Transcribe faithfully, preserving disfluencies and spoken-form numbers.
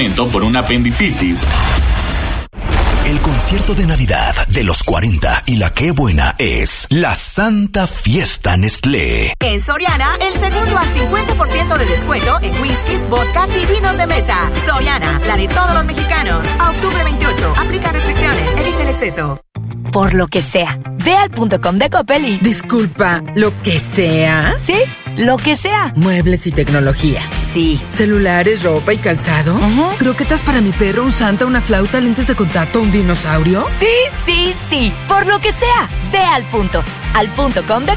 tratamiento por una apendicitis. El concierto de Navidad de los cuarenta y la Qué Buena es la Santa Fiesta Nestlé. En Soriana, el segundo al cincuenta por ciento de descuento en whiskies, vodkas y vinos de mesa. Soriana, la de todos los mexicanos. A octubre veintiocho, aplica restricciones, evita el exceso. Por lo que sea, ve al punto com de Coppel y... Disculpa, ¿lo que sea? Sí, lo que sea. Muebles y tecnología. Sí. Celulares, ropa y calzado. Uh-huh. Croquetas para mi perro, un santa, una flauta, lentes de contacto, un dinosaurio. Sí, sí, sí. Por lo que sea, ve al punto. Al punto com de